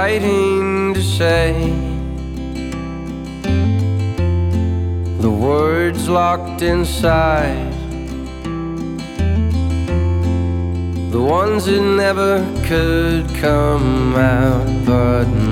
fighting to say, the words locked inside, the ones that never could come out. But